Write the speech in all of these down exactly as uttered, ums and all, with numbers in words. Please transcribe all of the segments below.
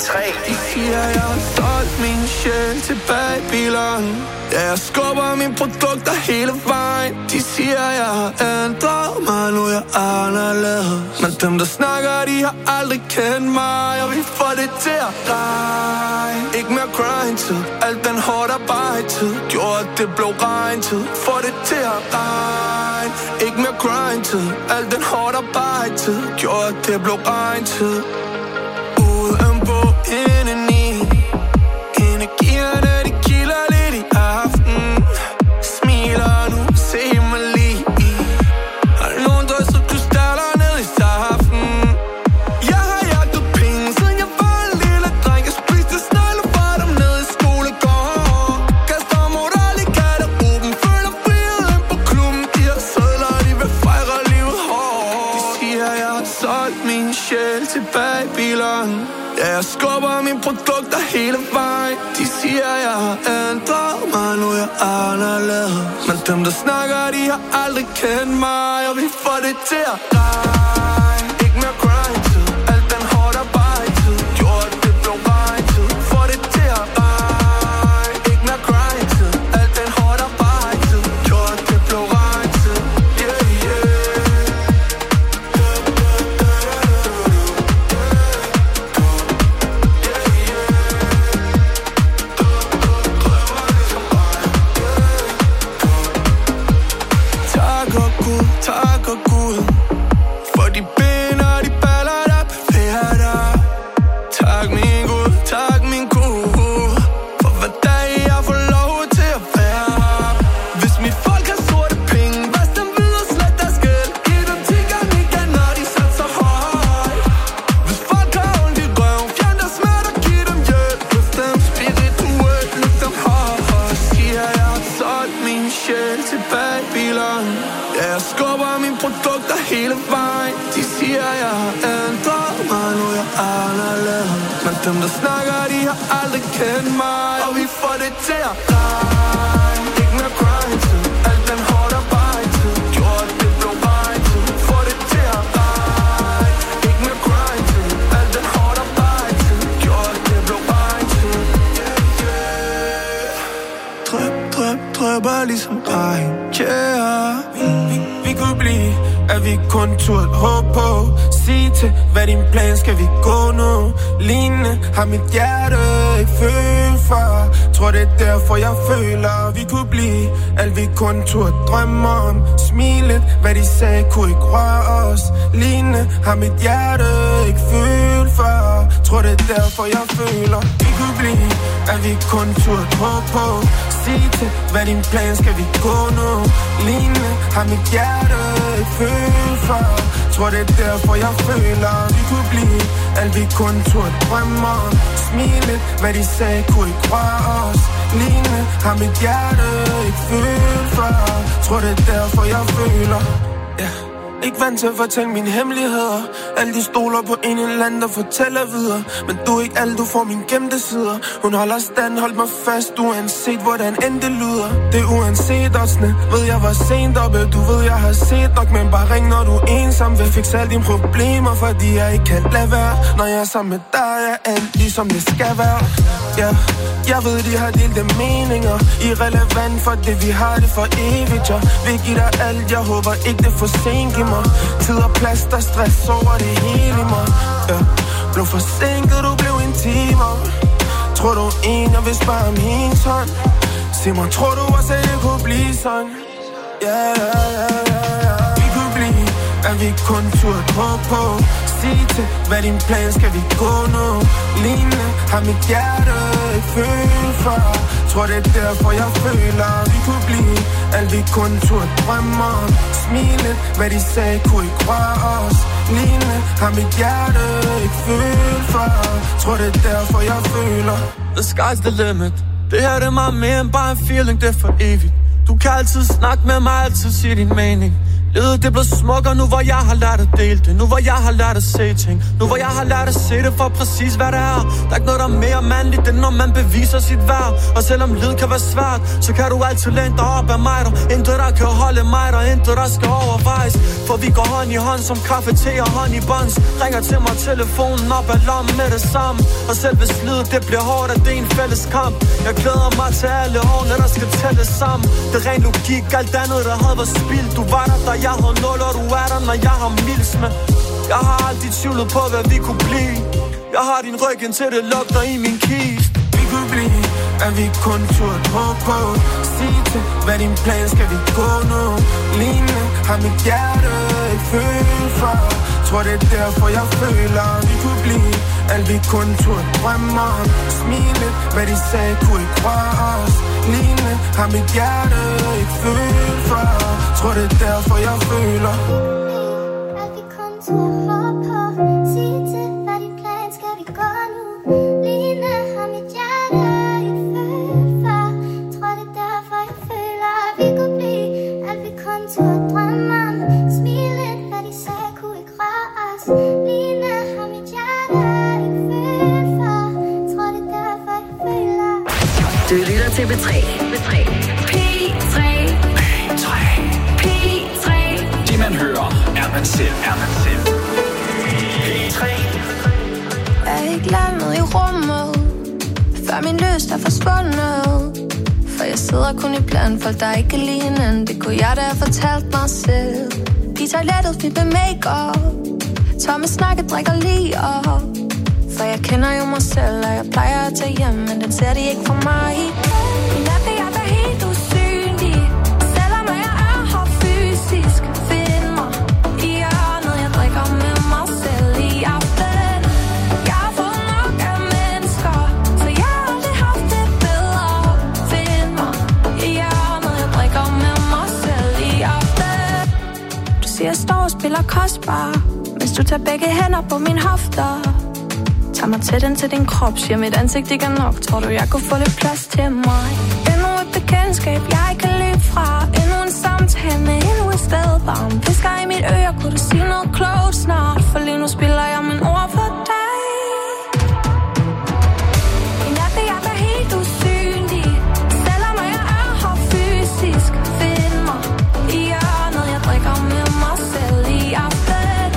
tre. De siger, jeg har solgt min sjæl til Babylon. Ja, jeg skubber mine produkter hele vejen. De siger, jeg har ændret mig, nu er jeg anderledes. Men dem, der snakker, de har aldrig kendt mig. Og vi får det til at regne. Ikke mere grind-tid, alt den hårdt arbejde-tid. Gjorde, at det blev regn-tid. Får det til at regne. Ikke mere grind-tid, alt den hårdt arbejde-tid. Gjorde, at det blev regn-tid. Udenpå, indeni. Energierne, de kilder lidt i aften. Smiler nu, se mig lige. Har nogen drysset krystaller ned i saften. Jeg har jagtet penge, siden jeg var en lille dreng. Jeg spiste snegle for dem ned i skolegården. Kaster moral i garderoben, føler friheden på klubben. De har sædler, de vil fejre livet hårdt. De siger, jeg har solgt min sjæl til Babylon. Ja, jeg skubber mine produkter hele vejen. De siger, jeg har ændret mig, nu er jeg anderledes. Men dem, der snakker, de har aldrig kendt mig. Og vi får det til at regne. Ikke mere grind-tid, alt den hårdt arbejde-tid. Gjorde, at det blev regn-tid. Får det til at regne. Ikke mere grind-tid, alt den hårdt arbejde-tid. Gjorde, at det blev regn-tid. Yeah, yeah. Tak og Gud for de ben og de baller, der bevæger dig. Tak min Gud, tak min Gud for hver dag jeg får lov til at være her. Hvis mit folk har sorte penge, vask dem videre, slet deres gæld. Giv dem ti gange igen, når de satser højt. Hvis folk har ondt i røven, fjern deres smerte og giv dem hjælp. Løft dem spirituelt, løft dem højt. Siger jeg har solgt min sjæl til Babylon. Ja, jeg skubber mine produkter hele vejen. De siger, jeg har ændret mig, nu er jeg anderledes. Men dem, der snakker, de har aldrig kendt mig. Og vi får det til at regne. Ikke mere grind-tid, alt den hårdt arbejde-tid. Gjorde, at det blev regn-tid. Får det til at regne. Ikke mere grind-tid, alt den hårdt arbejde-tid. Gjorde, at det blev regn-tid. Yeah, yeah. Drøb, drøb, drøber ligesom regn. Yeah. Vi kunne blive, at vi kun turde håbe på. Sig til, hvad din plan skal vi gå nu. Lignende har mit hjerte ikke følt for. Tror det er derfor jeg føler vi kunne blive alt vi kun turde drømme om. Smilet, hvad de sagde kunne ikke røre os. Lignende har mit hjerte ikke følt for. Tror det er derfor jeg føler vi kunne blive at vi kun turde håbe på. Sig til, hvad din plan skal vi gå nu. Lignende har mit hjerte ikke følt for. Tror det er derfor jeg føler vi kunne blive alt vi kun turde drømme om. Smilet, hvad de sagde kunne ikke røre os. Lignende har mit hjerte ikke følt for. Tror det er derfor jeg føler yeah. Ikke vant til at fortælle mine hemmeligheder. Alle de stoler på en eller anden, der fortæller videre. Men du er ikke alt, du får mine gemte sider. Hun holder stand, holdt mig fast, uanset hvordan end det lyder. Det er uanset oddsene, ved jeg var sent oppe. Du ved jeg har set nok, men bare ring når du er ensom. Vil fikse alle dine problemer, fordi jeg ikke kan lade være. Når jeg er sammen med dig, er alt ligesom det skal være. Ja, yeah. Jeg ved de har delt de meninger. Irrelevant for det, vi har det for evigt. Jeg vil give dig alt, jeg håber ikke det forsinker mig. Tid og plads, der stress over det hele i mig. Ja, blev forsinket, du blev intimer. Tror du en, jeg vil spare om hendes hånd? Sig mig, tror du også, at det kunne blive sådan? Ja, ja, ja, ja, ja. Vi kunne blive, at vi kun turde håbe på. Sig til, hvad din plan skal vi gå nu. Lignende har mit hjerte ikke følt for. Tror det er derfor jeg føler vi kunne blive alt vi kun turde drømme om. Smilet, hvad de sagde kunne ikke røre os. Lignende har mit hjerte ikke følt for. Tror det er derfor jeg føler The sky's the limit. Det her det er meget mere end bare en feeling, det er for evigt. Du kan altid snakke med mig, altid sige din mening. Livet det blev smukkere nu, hvor jeg har lært at dele det. Nu hvor jeg har lært at se ting. Nu hvor jeg har lært at se det for præcis hvad det er. Der er ikke noget der er mere mandligt, end når man beviser sit værd. Og selvom lyd kan være svært, så kan du altid læne dig op af mig der. Intet der kan holde mig der, intet der skal overvejes. For vi går hånd i hånd som kaffe, te og hånd i buns. Ringer til mig telefonen op af lommen med det samme. Og selv hvis livet det bliver hårdt, at det er en fælles kamp. Jeg glæder mig til alle årene, der skal tælles sammen. Det er ren logik, alt andet der havde været spild. Du var der, da jeg havde nul, og du er der, når jeg har mils med. Jeg har altid tvivlet på, hvad vi kunne blive. Jeg har din ryg indtil det lugter i min kiste. Vi kunne blive, at vi kun turde håbe på. Sig til, hvad din plan skal vi gå nu. Lignende har mit hjerte ikke følt for. Tror det er derfor jeg føler, vi kunne blive alt vi kun turde drømme om. Smile, hvad de sagde, kunne ikke røre os. Lignende har mit hjerte ikke følt for. Tror det er derfor jeg føler alt vi kun turde håbe på. Sig til, hvad din plan skal vi gå nu. Lignende har mit hjerte ikke følt for. Tror det er derfor jeg føler vi kunne blive alt vi kun turde drømme om. Smile, hvad de sagde, kunne ikke røre os. Lignende har mit hjerte ikke følt for. Tror det er derfor jeg føler. Du lytter til B tre. B tre. P tre. P tre. P tre. Det man hører, er man selv. Er man selv. P tre. Jeg er ikke landet i rummet, før min lyst er forsvundet. For jeg sidder kun i blandt folk, der ikke kan lide hinanden. Det kunne jeg da have fortalt mig selv. I toilettet fyldt med make-up, tomme snakke drikker lige op. For jeg kender jo mig selv, og jeg plejer at tage hjem, men den ser de ikke for mig. Min nat er jeg da helt usynlig, selvom jeg er her fysisk. Find mig i hjørnet, jeg drikker med mig selv i aften. Jeg har fået nok af mennesker, så jeg har aldrig haft det bedre. Find mig i hjørnet, jeg drikker med mig selv i aften. Du siger, jeg står og spiller kostbar, hvis du tager begge hænder på min hofter. Tag mig tæt ind til din krop, siger mit ansigt ikke er nok. Tror du, jeg kunne få lidt plads til mig? Endnu et bekendtskab, jeg ikke kan løbe fra. Endnu en samtale med endnu et sted varmt. Visker i mit øre, kunne du sige noget klogt snart? For lige nu spiller jeg min ord for dig. I nat er jeg da helt usynlig, selvom jeg er her fysisk. Find mig i hjørnet, jeg drikker med mig selv i aften.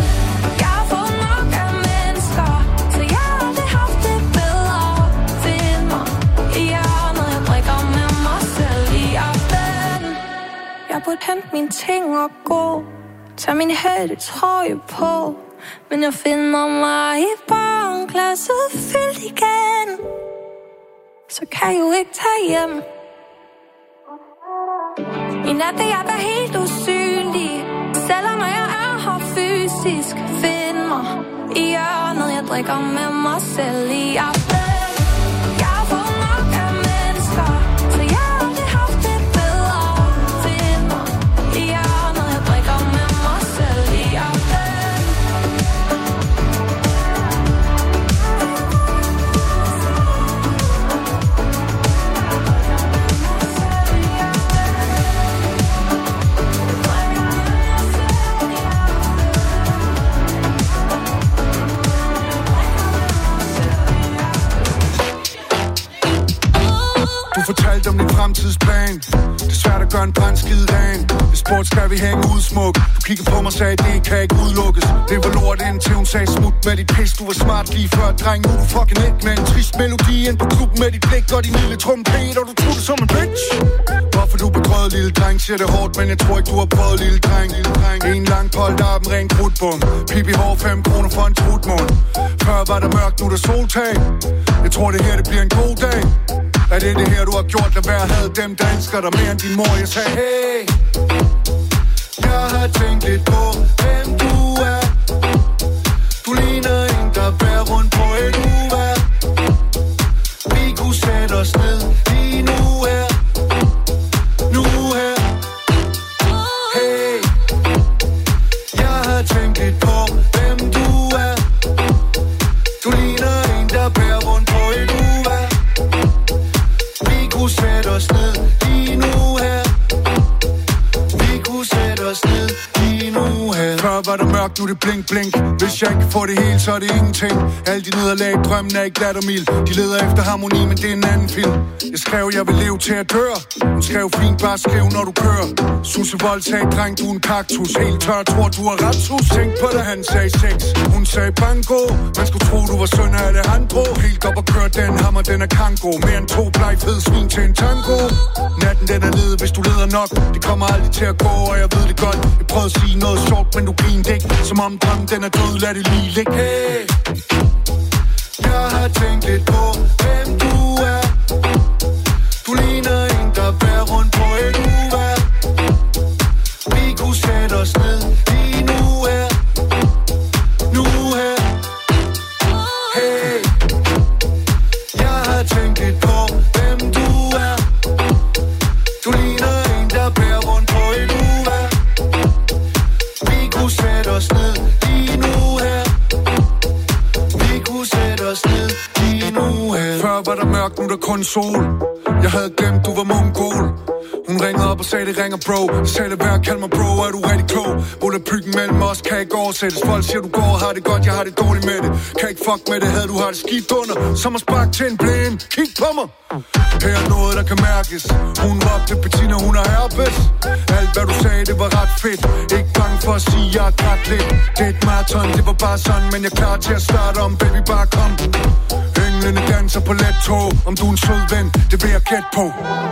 Jeg burde hente mine ting og gå. Tag min hættetrøje på. Men jeg finder mig i barnglasset fyldt igen. Så kan jeg jo ikke tage hjem. I nat er jeg da helt usynlig, selvom jeg er her fysisk. Find mig i hjørnet, jeg drikker med mig selv i aften. Fortalt om din fremtidsplan. Det er svært at gøre en brandskid ren. Hvis sport skal vi hænge ud smuk. Du kigger på mig og sagde, det kan ikke udelukkes. Det var lort indtil hun sagde smut med dit pis. Du var smart lige før, dreng. Nu er du fucking ikke med en trist melodi ind på klubben med dit blik og din lille trompet. Og du tog det som en bitch. Hvorfor du bedrøvet, lille dreng? Siger det hårdt, men jeg tror ikke du har prøvet, lille dreng. Lille dreng. En lang polterarm, ren krudtbom. Pipi hår, fem kroner for en trutmund. Før var der mørkt, nu er der soltag. Jeg tror det her, det bliver en god dag. Er det det her, du har gjort? Lad være havde dem, der elsker dig mere end din mor. Jeg sagde, hey, jeg har tænkt lidt på, hvem du er. Du ligner en, der bærer rundt på et uvær. Vi kunne sætte os ned lige nu her. Nu her. Hey, jeg har tænkt lidt på, hvem du er. Du ligner en, der bærer rundt på et uvær. Vi kunne sætte os ned lige nu her. Vi kunne sætte os ned lige mørkt, nu er det blink blink. Hvis jeg ikke får det hele, så er det ingenting. Alle de nederlag, drømmen er ikke lattermild. De leder efter harmoni, men det er en anden film. Jeg skrev, jeg vil leve til at dør. Hun skrev fint, bare skriv, når du kører. Susse voldtag, dreng, du er en kaktus. Helt tør, tror du har retshus. Tænk på det, han sagde sex. Hun sagde banko. Man skulle tro, du var søn af Alejandro. Helt op og kør den hammer, den er kango. Mere end to bleg fed svin til en tango. Natten den er led, hvis du leder nok. Det kommer aldrig til at gå, og jeg ved det godt. Jeg prøvede at sige noget sjovt, men du grinede ikke. Som om drømmen den er død, lad det lige ligge. Hey, jeg har tænkt lidt på, hvem du er. Du ligner en, der bærer rundt på et uvær. Vi kunne sætte os ned lige nu her. Nu her. Hey, jeg har tænkt lidt på, hvem du er. Du ligner en, der bærer rundt på et uvær. Vi kunne sætte os ned lige nu her. Vi kunne sætte os ned lige nu her. Før var der mørkt, nu der kun sol. Jeg havde glemt, du var mongol. Hun ringede op og sagde, det ringer bro. Jeg sagde, det værd, kald mig bro, er du rigtig klog? Volapykken mellem os kan ikke oversættes. Folk siger, du går og har det godt, jeg har det dårligt med det. Kan ikke fuck med det, havde du har det skidt under. Som at sparke til en blæn, kig på mig. Her er noget, der kan mærkes. Hun råbte Bettina, hun har herpes. Alt hvad du sagde, det var ret fedt. Ikke bange for at sige, jeg er grædt lidt. Det er et marathon, det var bare sådan. Men jeg er klar til at starte om, baby, bare kom. Englene danser på let tog. Om du er en sød ven, det vil jeg gætte på.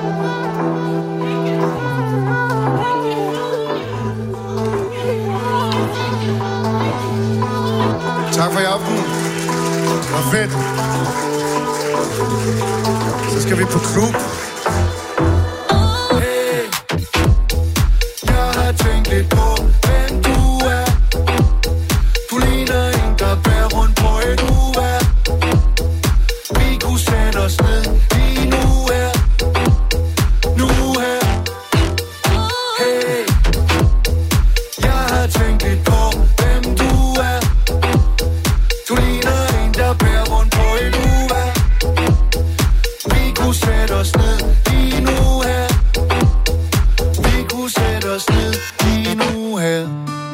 Tak for i aften. Det var fedt. Så skal vi på klub. Hey, jeg har tænkt lidt på, hvem du er. Du ligner en, der bærer rundt på et uvær. Vi kunne sætte os ned lige nu her. Nu her. Hey, jeg har tænkt lidt på, hvem du er. Du ligner en, der bærer rundt på et uvær. Vi kunne sætte os ned lige nu her. Vi kunne sætte os ned lige nu her.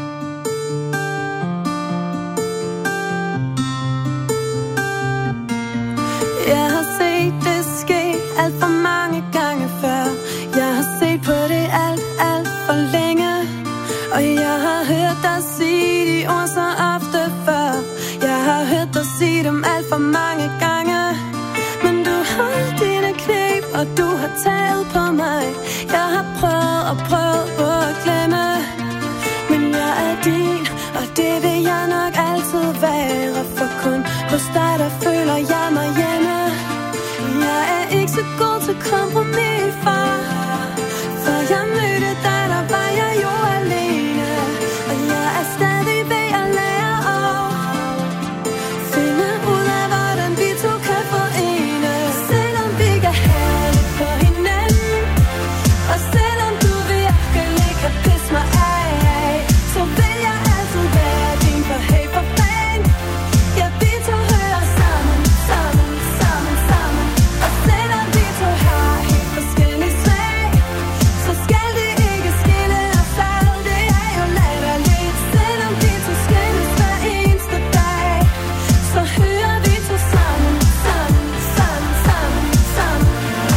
Jeg har set det ske alt for mange gange før. Jeg har set på det alt, alt for længe. Og jeg har hørt dig sige de ord så ofte før. Jeg har hørt dig sige dem alt for mange gange. Men du har dine knæb, og du har taget på mig. Jeg har prøvet og prøvet på at glemme. Men jeg er din, og det vil jeg nok altid være. For kun hos dig, der føler jeg mig hjemme. Jeg er ikke så god til kompromis, far. For jeg mødte dig, der var jeg jo alene. Og jeg er stadig ved at lære at finde ud af, hvordan vi to kan forene. Selvom vi kan have det på hinanden, og selvom du virkelig kan pisse mig af, så vil jeg altid være din, for hey for fan. Ja, vi to hører sammen, sammen, sammen, sammen. Og selvom vi to har helt forskellige smag, så skal det ikke skille os ad. Det er jo latterligt. Selvom vi to skilles hver eneste dag, så hører vi to sammen, sammen, sammen, sammen, sammen.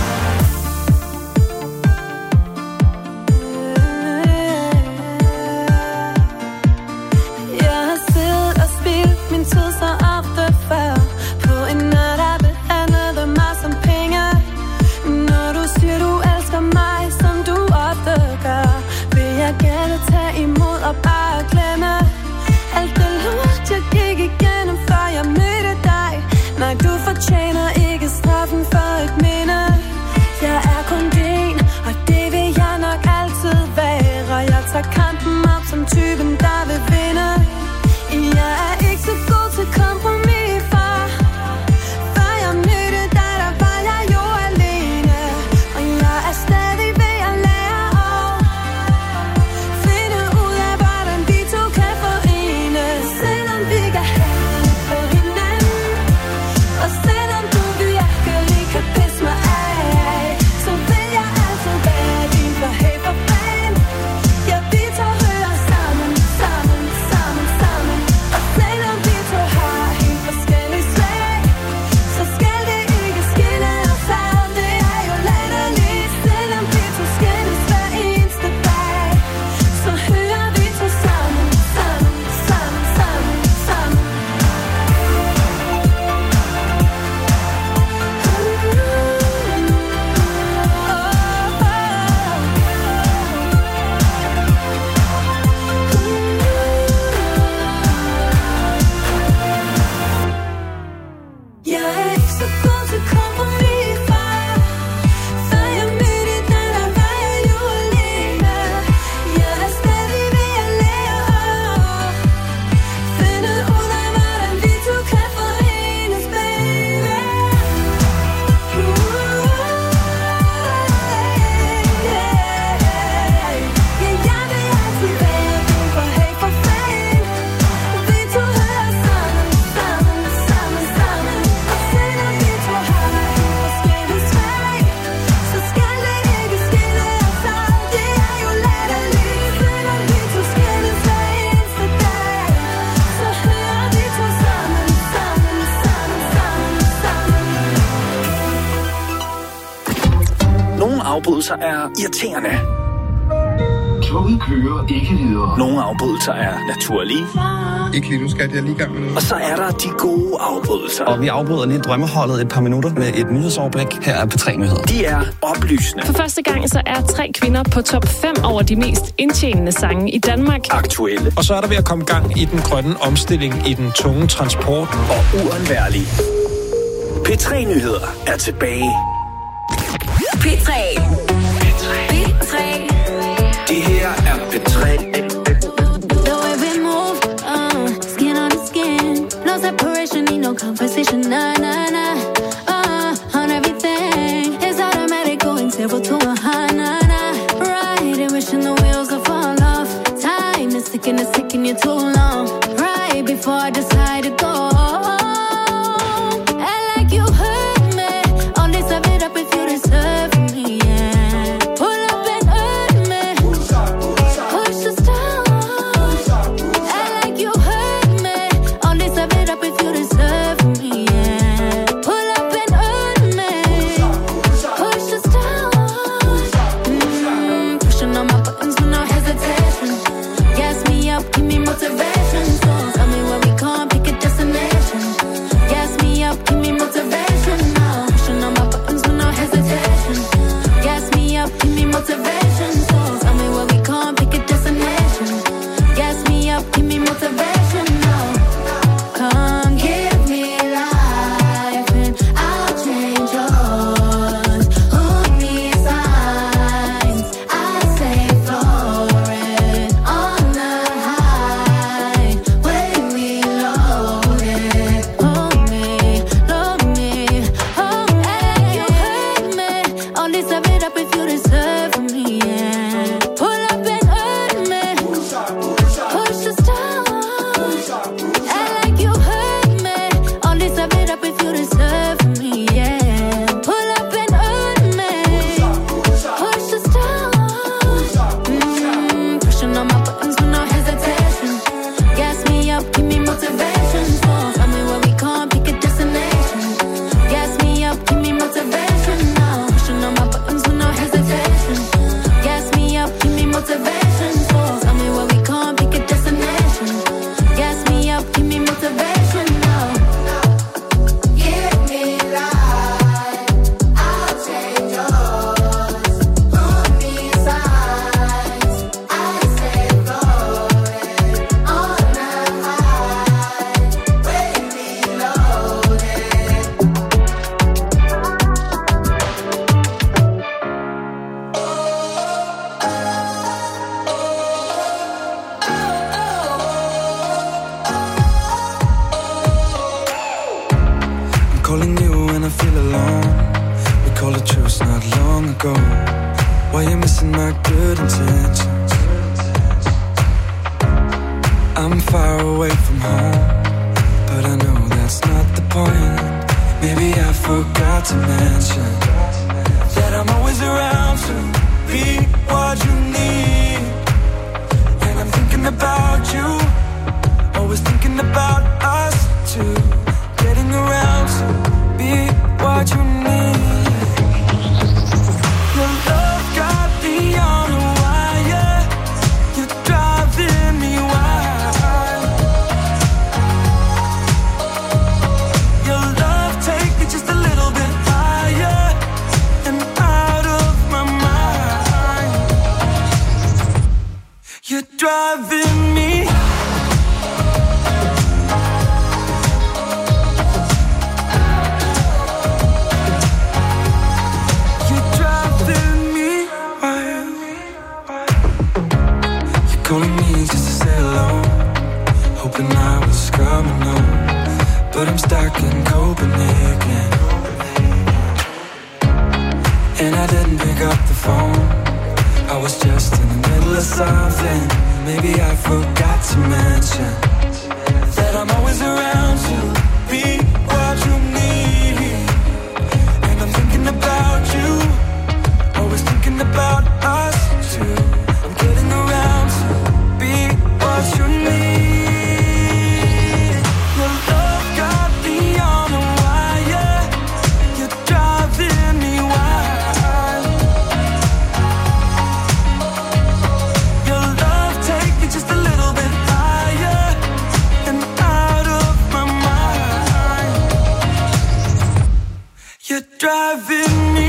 Jeg har siddet og spildt min tid så ofte før på en nat, der behandlede mig som penge. Når du siger, du elsker mig, som du ofte gør, vil jeg gerne tage imod og bare glemme alt det lort, jeg gik igennem, før jeg mødte dig. Nej, du fortjener ikke straffen for et minde. Jeg er kun din, og det vil jeg nok altid være. Jeg tager kampen op som typen, der vil vinde. Jeg er ikke så god til kompromis, far. Før jeg mødte dig, der var jeg jo alene. Og jeg er stadig ved at lære at finde ud af, hvordan vi to kan forene. Selvom vi kan have det på hinanden, og selvom du afbrydelser er irriterende. Toget kører ikke videre. Nogle afbrydelser er naturlige. Ikke lige nu, skat, jeg lige gang med noget. Og så er der de gode afbrydelser. Og vi afbryder lige drømmeholdet et par minutter med et nyhedsoverblik. Her er P tre Nyheder. De er oplysende. For første gang så er tre kvinder på top fem over de mest indtjenende sange i Danmark. Aktuelle. Og så er der ved at komme gang i den grønne omstilling i den tunge transport. Og uundværlige. P tre Nyheder er tilbage. P tre. P tre. P tre. Det her er P tre. The way we move, uh, skin on skin. No separation, need no conversation. Nah, nah, nah. Uh, on everything. It's automatic, going zero to a high. Nah, nah. Right, and wishing the wheels will fall off. Time is ticking, it's taking you too long. Right before I decide to go. back in Copenhagen. And I didn't pick up the phone. I was just in the middle of something. Maybe I forgot to mention that I'm always around to be what you need. And I'm thinking about you, always thinking about us too. I'm getting around to be what you need. Your love got me on a wire. You're driving me wild. Your love take me just a little bit higher and out of my mind. You're driving me.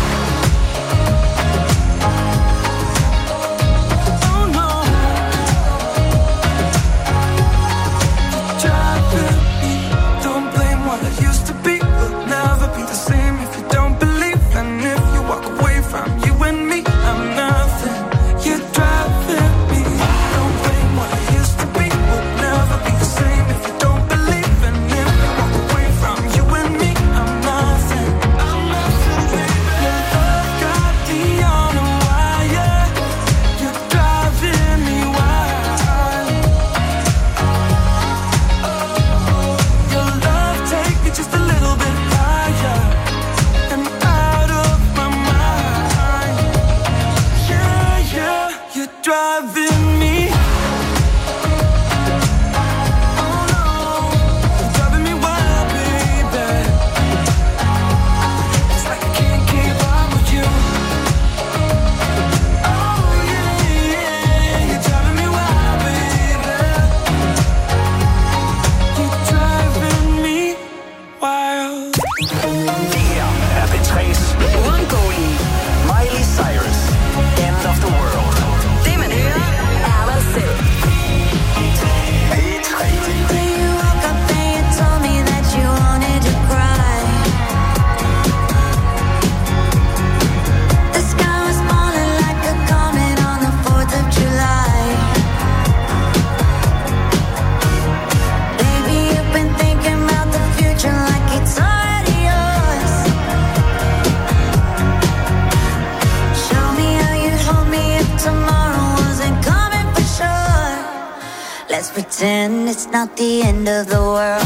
Pretend it's not the end of the world.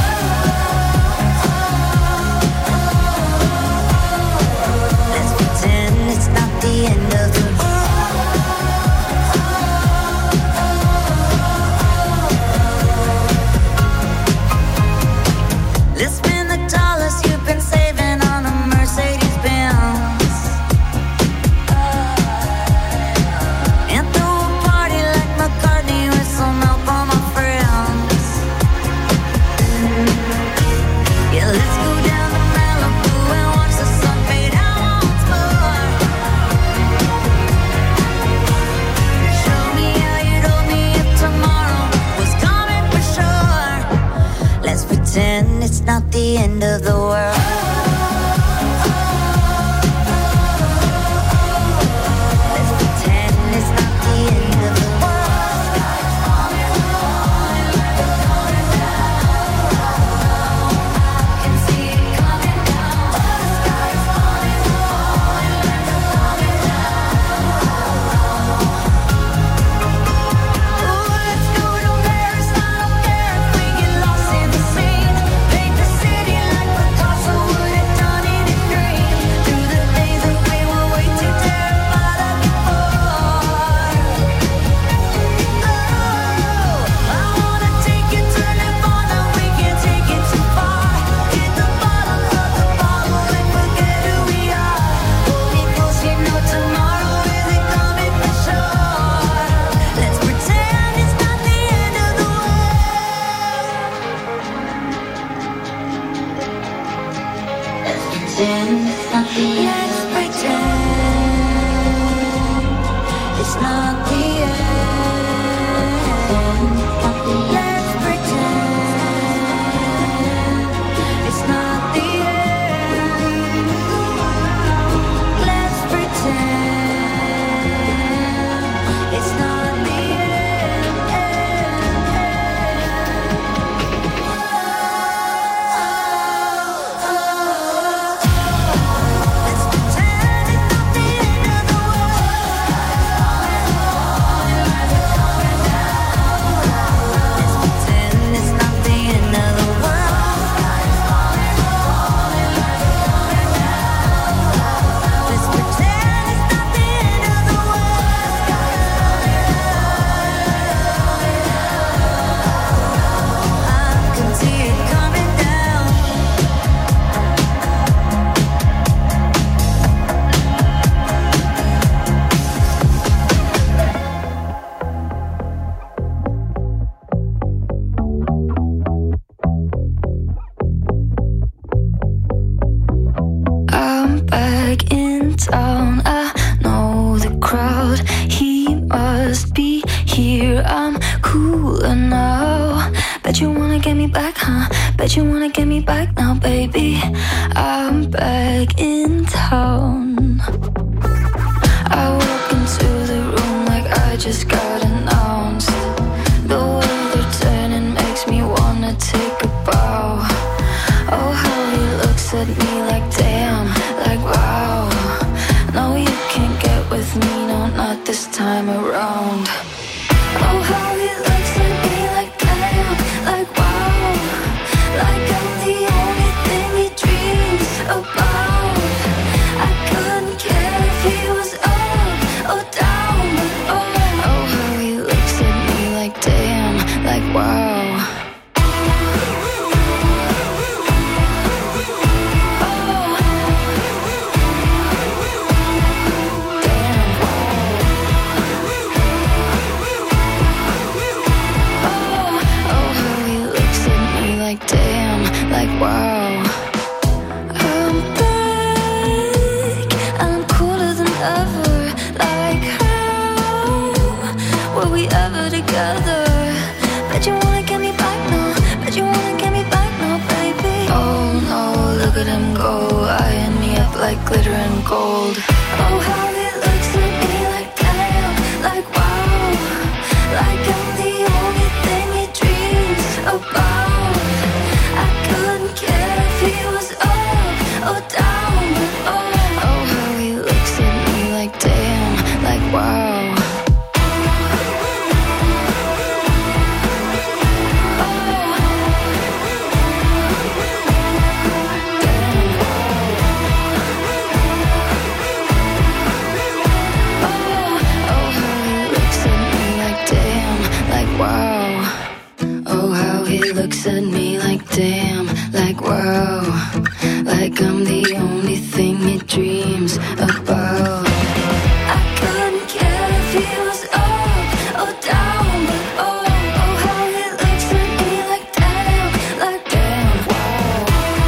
Let's pretend it's not the end of the world. Let's spend the dollars you've been saving on a Mercedes Benz and throw a party like McCartney with some help on my friends. Let's go down to Malibu and watch the sun fade out once more. Show me how you'd hold me if tomorrow was coming for sure. Let's pretend it's not the end of the world. Let's pretend it's not the end of the world. town. I know the crowd, he must be here. I'm cooler now. Bet you wanna get me back, huh? Bet you wanna get me back now, baby. I'm back in town. I walk into the room like I just got announced. The way they're turning makes me wanna take a bow. Oh, how he looks at me like damn, like wow. No, you can't get with me, no, not this time around. Oh, how he looks at me like damn, like wow. Like I'm the only thing he dreams about. I couldn't care if he was up or down, but oh, oh, how he looks at me like damn, like wow. Wow, I'm back, I'm cooler than ever. Like how were we ever together? Bet you wanna get me back now. Bet you wanna get me back now, baby. Oh no, look at him go, eyeing me up like glitter and gold. Oh, how he looks at me like damn, like wow. Like I'm the only thing he dreams about. Oh, down, oh, oh, how he looks at me like damn, like wow. Oh, how he looks at me like damn, like wow. Like I'm the only thing he dreams about. I couldn't care if he was up or down, but oh, oh, how he looks at me like damn, like damn, wow.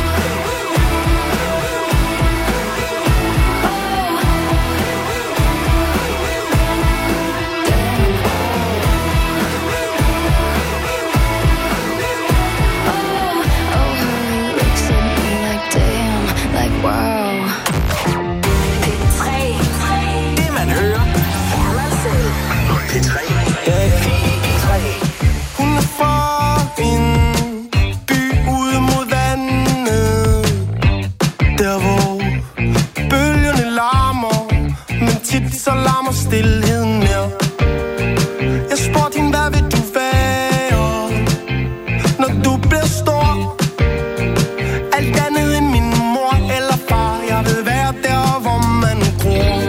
Wow. P tre. Det man hører, er man selv. P tre. P tre. Hun er fra en by ude mod vandet. Der hvor bølgerne larmer, men tit så larmer stilheden mere. Jeg spurgte hende, hvad vil du være, når du bliver stor? Alt andet end min mor eller far. Jeg vil være der, hvor man gror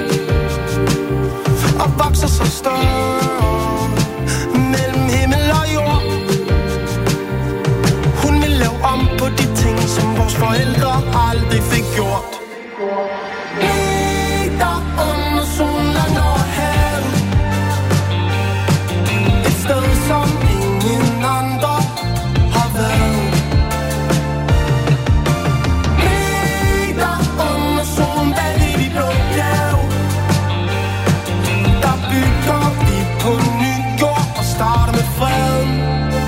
og vokser så større mellem himmel og jord. Hun vil lave om på de ting, som vores forældre aldrig fik gjort. Lige der under solen over havet, et sted som ingen andre har været. På ny jord og starte med freden.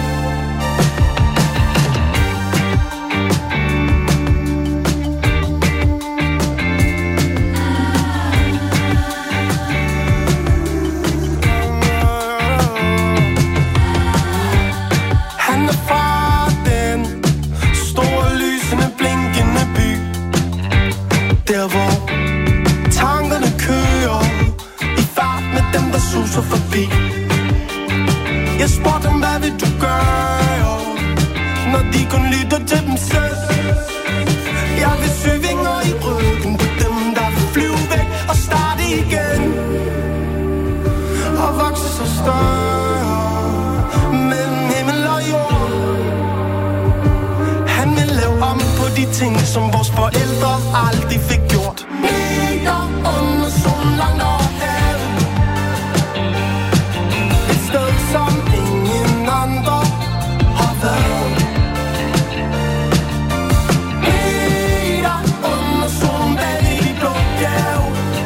Han er fra den store lysende blinkende by, der hvor tankerne kører i fart med dem der suser forbi. Jeg spurgte dem, hvad vil du gøre, når de kun lytter til dem selv. Jeg vil søge vinger i ryggen på dem, der vil flyve væk og starte igen. Og vokse så større mellem himmel og jord. Han vil lave om på de ting, som vores forældre aldrig fik gjort. Meter under solen langt over havet, et sted som ingen andre har været. Meter under solen bag de blå bjerge,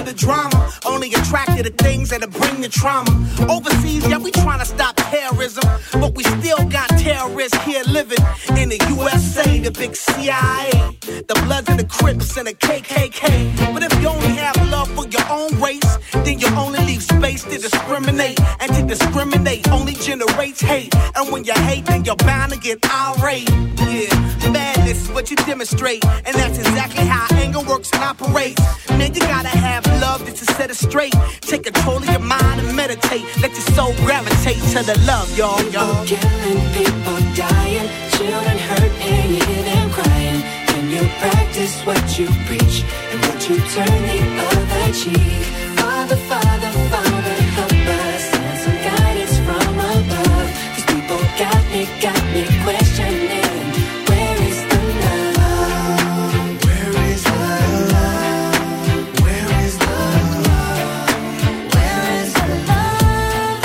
the drama. Only attracted to things that'll bring the trauma. Overseas, yeah, we trying to stop terrorism, but we still got terrorists here living in the U S A, the big C I A, the Bloods and the Crips and the K K K. But if you only have love for your own race, then you only leave space to discriminate. And to discriminate only generates hate. And when you hate, then you're bound to get irate. Yeah, madness is what you demonstrate, and that's exactly how anger works and operates. Man, you gotta have love just to set it straight. Take control of your mind and meditate. Let your soul gravitate to the love, y'all, y'all. People killing, people dying, children hurt and you hear them crying. Can you practice what you preach and would you turn the other cheek? Father, Father, Father, help us and some guidance from above. These people got me, got me questioning. Where is the love? Where is the love? Where is the love? Where is the love?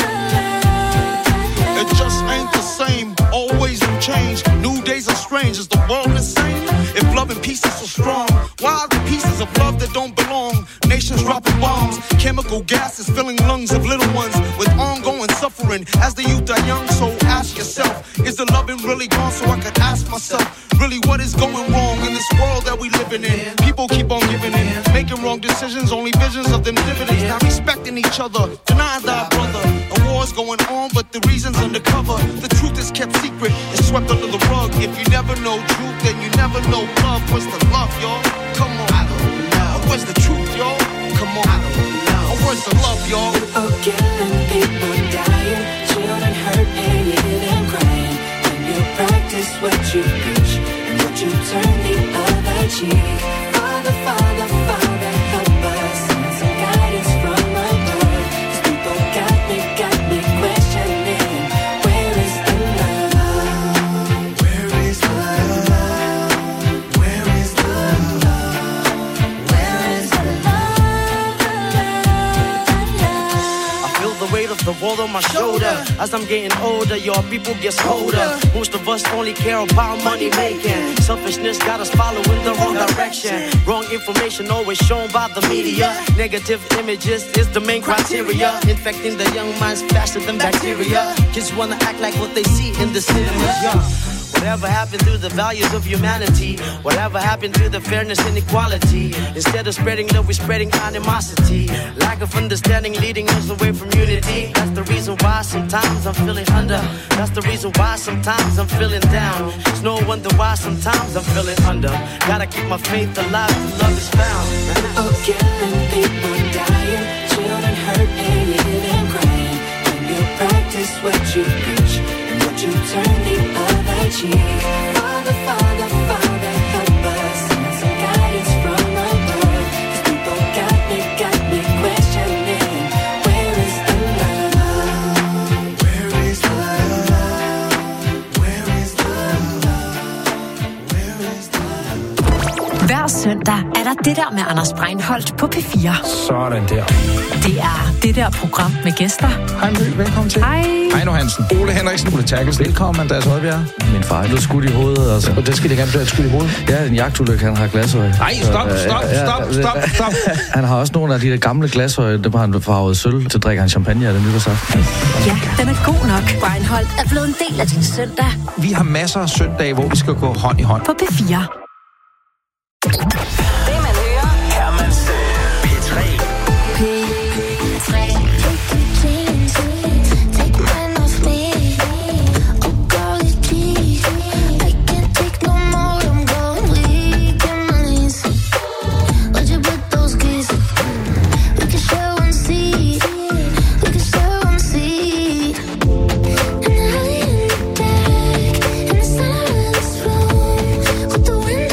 It just ain't the same. Always new change. New days are strange. Is the world insane? If love and peace is so strong, why are the pieces of love that don't belong? Nations dropping bombs, chemical gases filling lungs of little ones with ongoing suffering. As the youth are young, so ask yourself, is the loving really gone? So I could ask myself, really what is going wrong in this world that we living in? People keep on giving in, making wrong decisions, only visions of them dividends. Not respecting each other, denying thy brother. A war's going on, but the reason's undercover. The truth is kept secret, it's swept under the rug. If you never know truth, then you never know love. What's the love, y'all? Come on. I don't know. Where's the truth, y'all? Come on. I don't know. Where's the love, y'all? People killing, people dying, children hurt and you hear them crying. When you practice what you preach and would you turn the other cheek? Father, Father, Father, help us and some guidance from above. These people got me, got me questioning. Where is the love? Where is the love? Where is the love? Where is the love? I feel the weight of the world on my shoulder. As I'm getting older, your people get colder. Most of us only care about money making. Selfishness got us following the wrong direction. Wrong information always shown by the media. Negative images is the main criteria. Infecting the young minds faster than bacteria. Kids wanna act like what they see in the cinemas, yeah. Whatever happened to the values of humanity? Whatever happened to the fairness and equality? Instead of spreading love, we're spreading animosity. Lack of understanding leading us away from unity. That's the reason why sometimes I'm feeling under. That's the reason why sometimes I'm feeling down. It's no wonder why sometimes I'm feeling under. Gotta keep my faith alive till love is found. People killing, people dying, children hurt and you hear them crying. When you practice what you preach and would you turn the other cheek? Father, Father, Father, help us and some guidance from above. These people got me, got me questioning. Where is the love? Where is the love? Where is the love? Where is the love? Hver søndag er der det der med Anders Breinholt på P fire. Sådan der. Det er det der program med gæster. Hej Mø, velkommen til. Hej. Hej nu Hansen. Ole Henriksen, Ole Terkels. Velkommen, Andreas Højbjerg. Min far er blevet skudt i hovedet. Altså. Og det skal de gerne blive skudt i hovedet? Ja, en jagtulykke, han har glasøje. Nej, stop, stop, stop, stop, stop. Han har også nogle af de der gamle glasøje, dem har han farvet sølv, til drikker han champagne af den nytårsaften. Ja, den er god nok. Breinholt er blevet en del af din søndag. Vi har masser af søndage, hvor vi skal gå hånd i hånd. På P fire. Det man hører, Her man selv. P tre. P tre. With the wind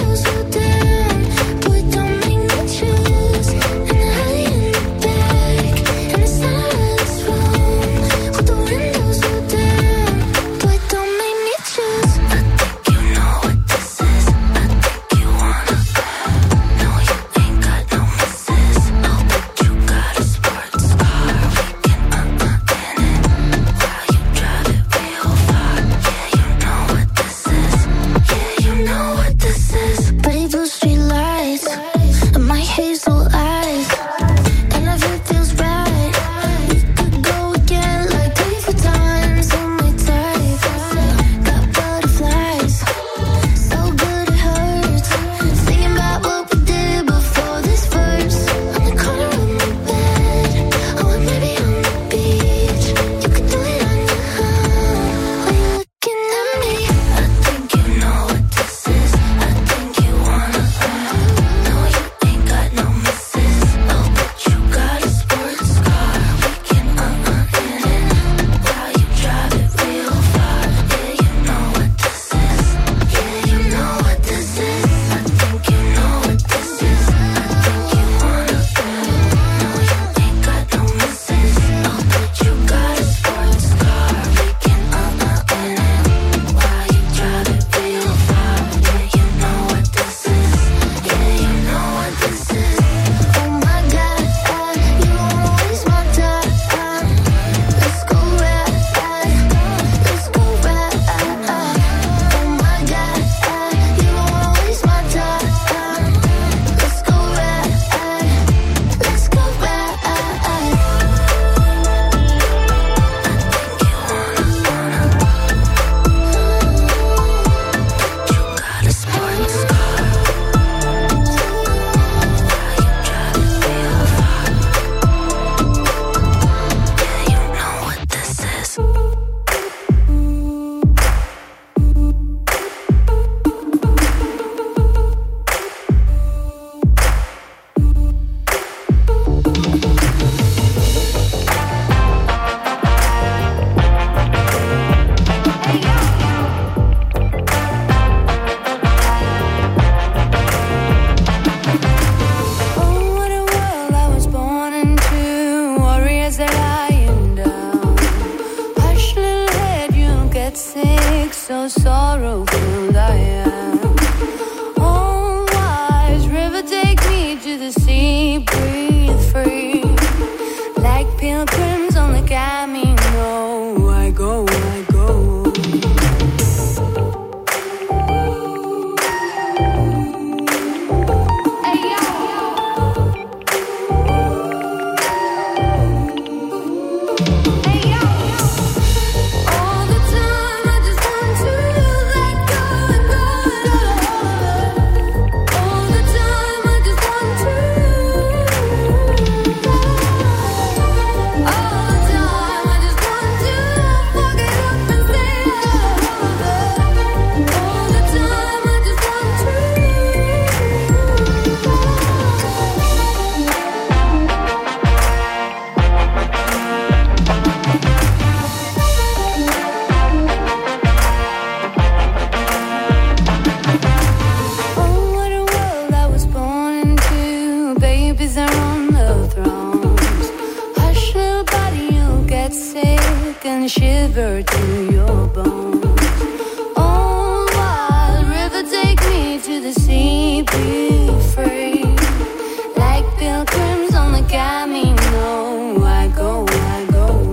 can shiver to your bones. Oh, wild river, take me to the sea, be free. Like pilgrims on the Camino, I go, I go.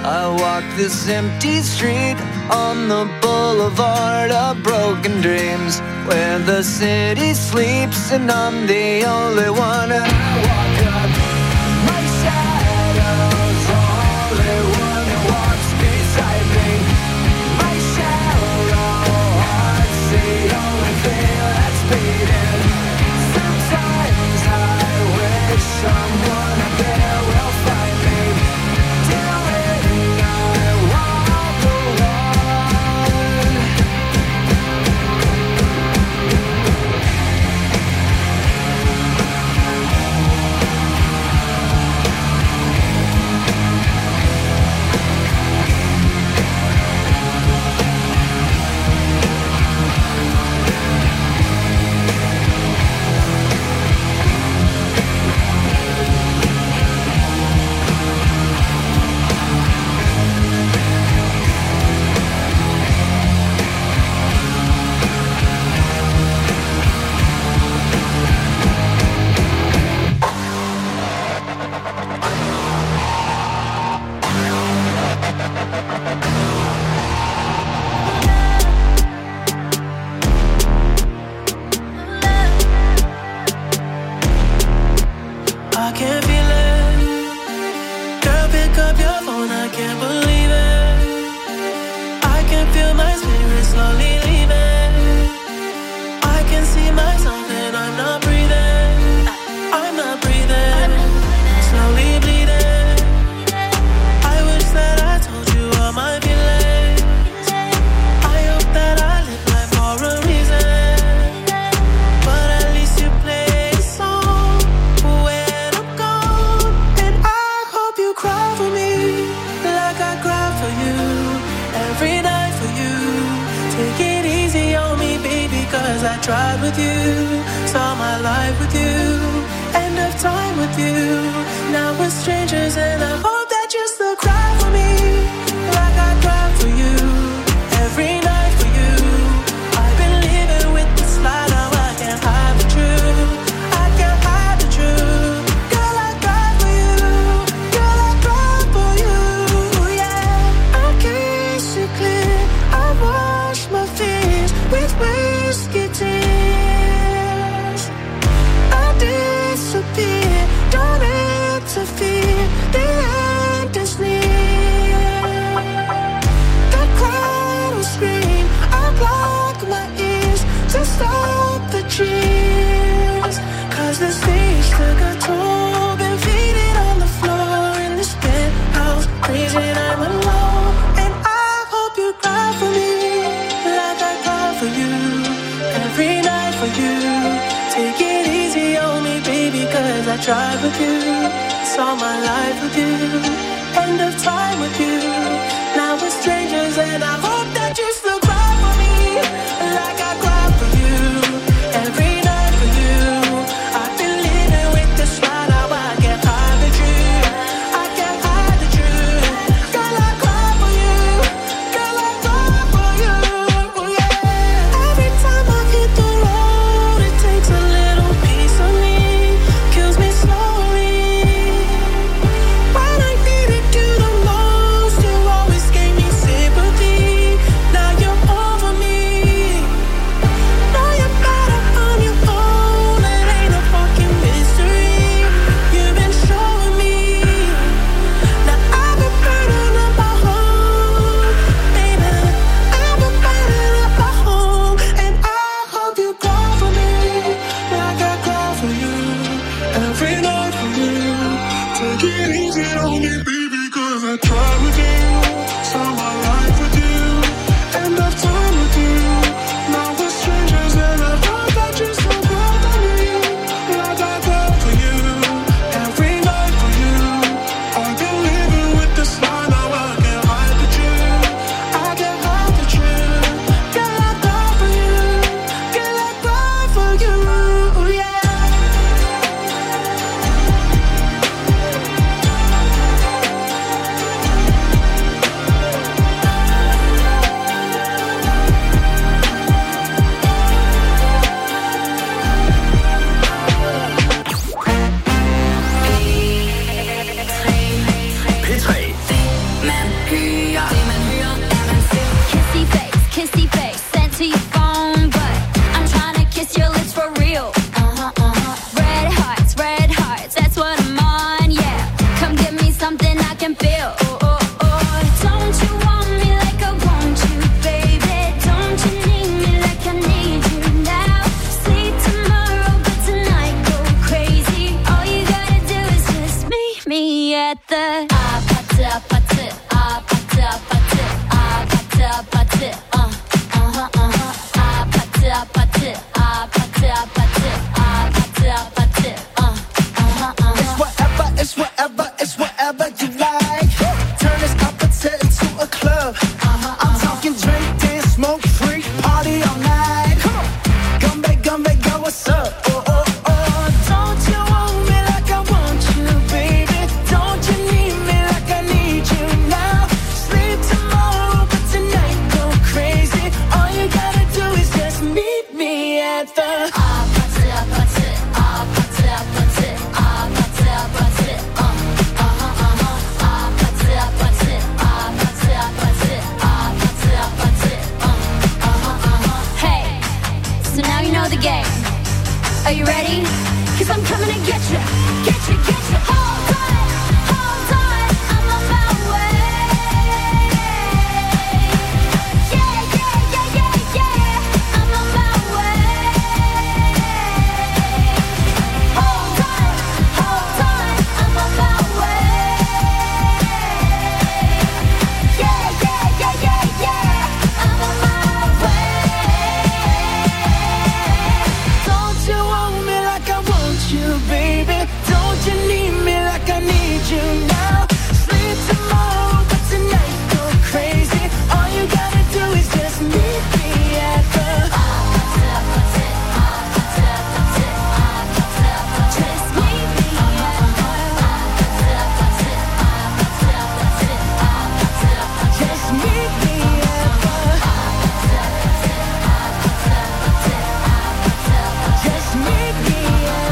I walk this empty street on the boulevard of broken dreams, where the city sleeps and I'm the only one. And I walk up, my shadow's the only one who walks beside me. My shallow heart's the only thing that's beating. Sometimes I wish someone up there will find me. Till then I walk alone. I can't feel it. Girl, pick up your phone, I can't believe it. I can feel my spirit slowly leaving. I can see myself and I'm not breathing. I'm not breathing. Slowly bleeding. I wish that I told you all my feelings. I hope that I live life for a reason. But at least you play a song when I'm gone. And I hope you cry for me like I cry for you. Every night for you. Take it easy on me, baby, cause I tried with you. Saw my life with you. End of time with you. Now we're strangers and I hope that you still cry for me like I cry for you. Every night for you. I've been living with this lie, now I can't hide the truth. I can't hide the truth. Girl, I cry for you. Girl, I cry for you. Yeah, I kiss you clear. I wash my fears with whiskey tears. I disappear, don't interfere. The end is near. That crowd will scream. I block my ears to stop the cheers. Cause the stage took a toll. Been faded on the floor in this penthouse. Freezing, I'm alone. And I hope you cry for me like I cry for you. Every night for you. Take it easy on me, baby, cause I tried with you. Saw my life with you. End of time with you. Now we're strangers and I hope that you still cry for me like I cry for you. Every night for you. I've been living with this lie, now I can't hide the truth. I can't hide the truth. Girl, I cry for you. Girl, I cry for you. Yeah. Every time I hit the road, it takes a little piece of me. Kills me slowly. When I needed you the most, you always gave me sympathy. Now you're over me. Know you're better on your own. It ain't a fucking mystery. You've been showing me. Now I've been burning up my home, baby. I've been burning up my home, and I hope you cry for me like I cry for you. Every night for you. Take it easy on me, baby, cause I tried with you. Saw my life with you. End of time with you. Now we're strangers and I hope that you still cry for me like I cry for you. Every night for you. I've been living with this lie, now I can't hide the truth. I can't hide the truth. Girl, I cry for you. Girl, I cry for you. Yeah. getcha, getcha, getcha. Hold tight, hold tight, I'm on my way. Yeah, yeah, yeah, yeah, yeah, I'm on my way. Hold tight, hold tight, I'm on my way. Yeah, yeah, yeah, yeah, yeah, I'm on my way. Don't you want me like I want you, baby? Don't you need me like I need you now? Sleep tomorrow, but tonight go crazy. All you gotta do is just meet me at the just meet me at the just meet me at the just meet me at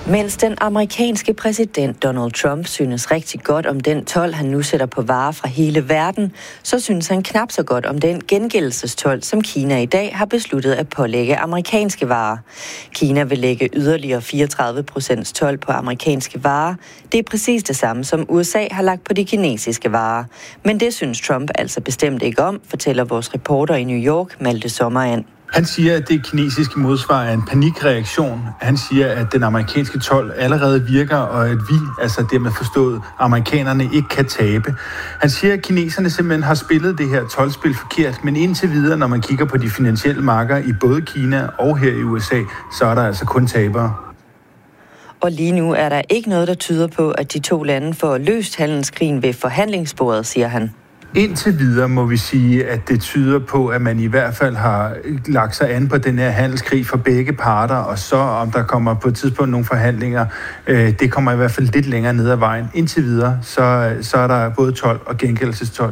Mens den amerikanske præsident Donald Trump synes rigtig godt om den told, han nu sætter på varer fra hele verden, så synes han knap så godt om den gengældelsestold, som Kina i dag har besluttet at pålægge amerikanske varer. Kina vil lægge yderligere fireogtredive procent told på amerikanske varer. Det er præcis det samme, som U S A har lagt på de kinesiske varer. Men det synes Trump altså bestemt ikke om, fortæller vores reporter i New York, Malte Sommerand. Han siger, at det kinesiske modsvar er en panikreaktion. Han siger, at den amerikanske told allerede virker, og at vi, altså dermed forstået, amerikanerne ikke kan tabe. Han siger, at kineserne simpelthen har spillet det her toldspil forkert, men indtil videre, når man kigger på de finansielle marker i både Kina og her i U S A, så er der altså kun tabere. Og lige nu er der ikke noget, der tyder på, at de to lande får løst handelskrigen ved forhandlingsbordet, siger han. Indtil videre må vi sige, at det tyder på, at man i hvert fald har lagt sig an på den her handelskrig for begge parter, og så om der kommer på et tidspunkt nogle forhandlinger, øh, det kommer i hvert fald lidt længere ned ad vejen. Indtil videre, så, så er der både told og gengældelsestold.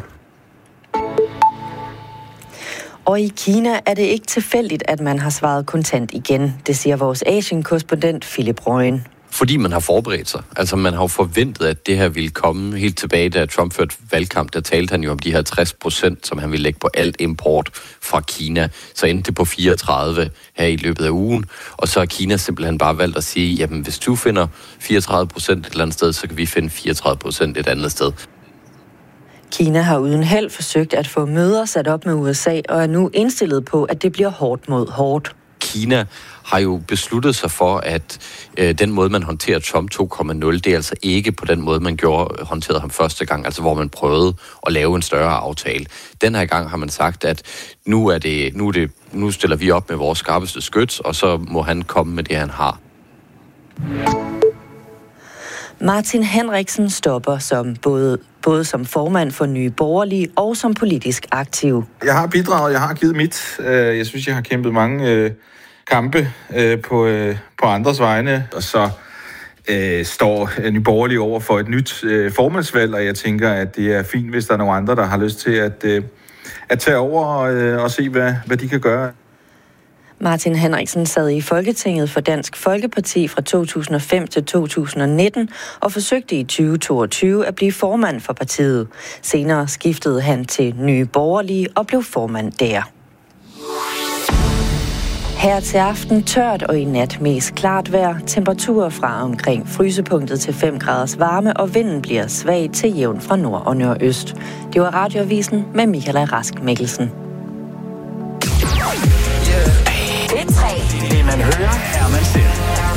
Og i Kina er det ikke tilfældigt, at man har svaret kontant igen. Det siger vores Asien-korrespondent Philip Røgen. Fordi man har forberedt sig. Altså man har jo forventet, at det her ville komme helt tilbage, da Trump førte valgkamp. Der talte han jo om de her tres procent, som han ville lægge på alt import fra Kina. Så endte det på fireogtredive her i løbet af ugen. Og så har Kina simpelthen bare valgt at sige, jamen hvis du finder fireogtredive procent et eller andet sted, så kan vi finde fireogtredive procent et andet sted. Kina har uden held forsøgt at få møder sat op med U S A, og er nu indstillet på, at det bliver hårdt mod hårdt. Kina har jo besluttet sig for, at øh, den måde, man håndterer Trump to komma nul, det er altså ikke på den måde, man gjorde, håndterede ham første gang, altså hvor man prøvede at lave en større aftale. Den her gang har man sagt, at nu, er det, nu, er det, nu stiller vi op med vores skarpeste skyts, og så må han komme med det, han har. Martin Henriksen stopper som både, både som formand for Nye Borgerlige og som politisk aktiv. Jeg har bidraget, jeg har givet mit. Jeg synes, jeg har kæmpet mange kampe på, på andres vegne, og så øh, står Nye Borgerlige over for et nyt øh, formandsvalg, og jeg tænker, at det er fint, hvis der er nogle andre, der har lyst til at, øh, at tage over og, øh, og se, hvad, hvad de kan gøre. Martin Henriksen sad i Folketinget for Dansk Folkeparti fra to tusind og fem til to tusind og nitten og forsøgte i tyve toogtyve at blive formand for partiet. Senere skiftede han til Nye Borgerlige og blev formand der. Her til aften tørt og i nat mest klart vejr. Temperaturer fra omkring frysepunktet til fem graders varme, og vinden bliver svag til jævn fra nord og nordøst. Det var Radioavisen med Michael Rask Mikkelsen. P tre. Det man hører, er man selv.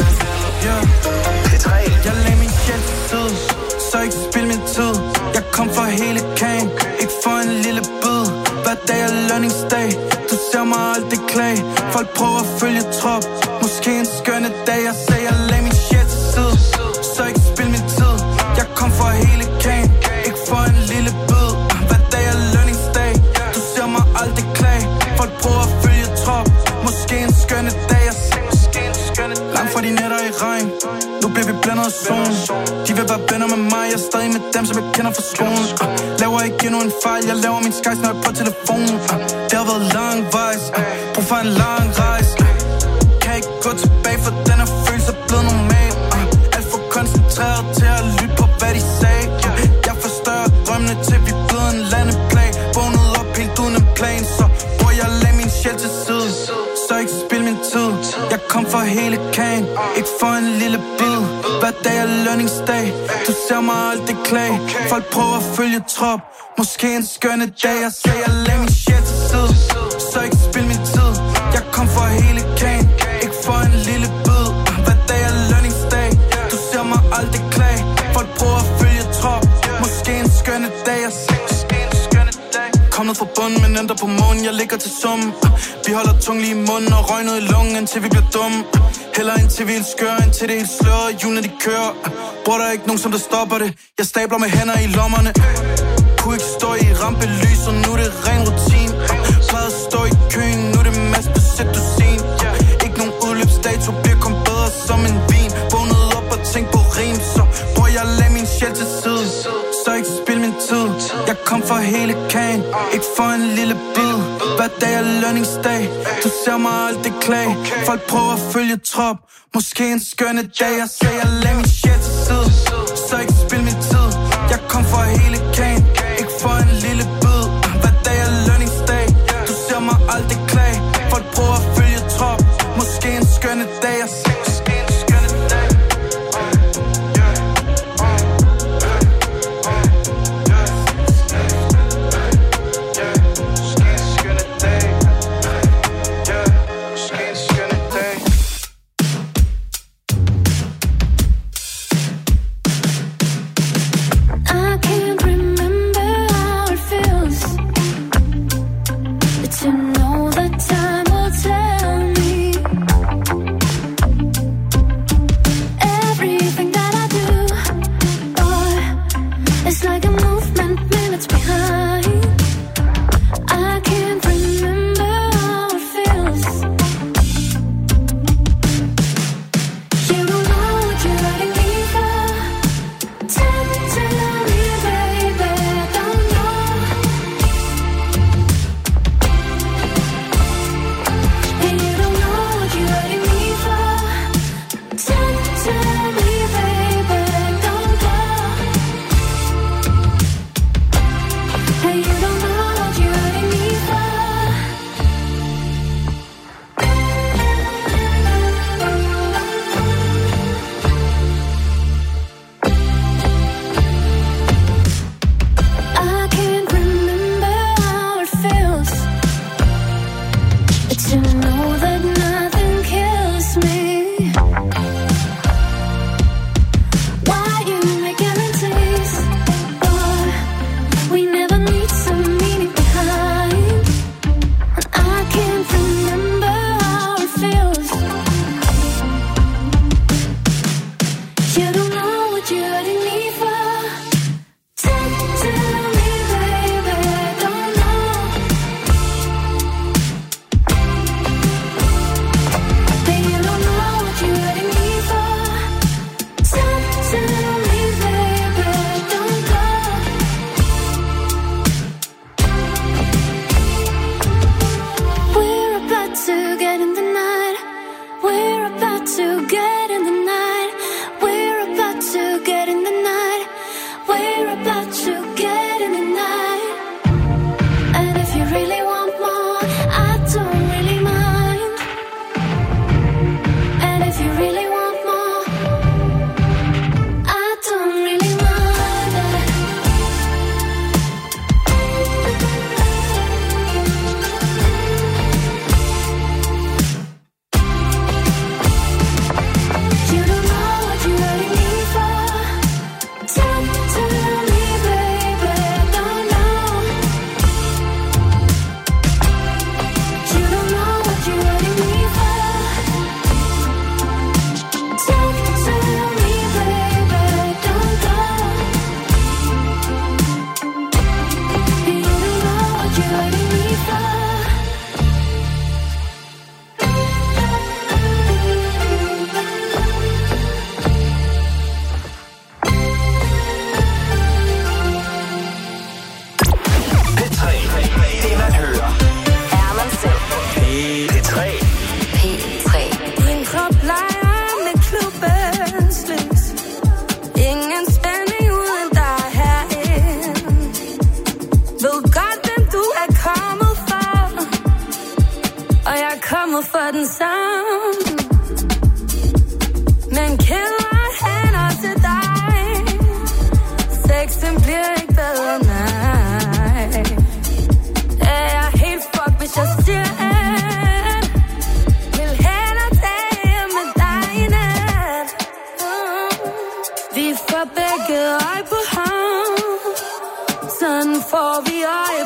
P tre. Jeg lagde min sjæl til side, så ikke spil min tid. Jeg kom for hele kagen, ikke for en lille bid. Hver dag er lønningsdag, du ser mig aldrig klage. Folk prøver at følge trop, måske en skønne dag. Jeg sagde, jeg lagde min sjæl til side, så ikke spil min tid. Jeg kom for hele kagen, ikke for en lille bid. Hver dag er lønningsdag, du ser mig aldrig klage. Folk prøver at følge trop, måske en skønne dag. Jeg sagde, måske en skønne dag. Langt fra de nætter i regn, nu bliver vi blændet af solen. De vil være venner med mig, jeg er stadig med dem, som jeg kender fra skolen. uh, Laver ikke endnu en fejl, jeg laver min skies, når jeg på telefonen. uh, Det har været langvejs, uh, brug for en lang rejse. uh, Kan ikke gå tilbage, for den her følelse er blevet normal. uh, Alt for koncentreret til at lytte på, hvad de sagde. uh, Jeg forstørrer drømmene til vi er blevet en landeplan. Vågnede op helt uden en plan, så hvor jeg lagde min sjæl til side, så ikke spil min tid. Jeg kom for hele kagen, ikke for en lille bid. Hver dag er lønningsdag, du ser mig aldrig klage. Folk prøver at følge trop, måske en skønne dag. Jeg sagde, jeg lagde min sjæl til side, så ikke spil min tid. Jeg kom for hele kagen, ikke for en lille bid. Hver dag er lønningsdag, du ser mig aldrig klage. Folk prøver at følge trop, måske en skønne dag. Jeg sagde, kom ned fra bunden, men ændrer på månen, jeg ligger til summen. Vi holder tung lige i munden og røg ned i lungen, indtil vi bliver dumme. Heller indtil vi er helt skøre, indtil det er helt sløret, hjulene de kører. Bror, der er ikke nogen, som der stopper det. Jeg stabler med hænder i lommerne. Kunne ikke stå i rampelys, og nu er det ren rutin. Plejede at stå i køen, nu er det masse på sæt dusin. Ikke nogen udløbsdato, bliver kun bedre som en vin. Vågnede op og tænkte på rim, så bror, jeg lagde min sjæl til side, så ikke spil min tid. Jeg kom for hele kagen, ikke for en lille bid. Hver dag er lønningsdag. Du ser mig aldrig klage. Folk prøver at følge trop. Måske en skønne dag. Jeg sagde, jeg lagde min shit til side, så ikke spil min tid. Jeg kom for hele kagen, ikke for en lille bid. Hver dag er lønningsdag. Du ser mig aldrig klage. Folk prøver at følge trop. Måske en skønne dag. Jeg sagde, måske en skønne dag.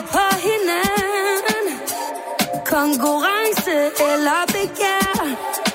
Konkurrence eller begær.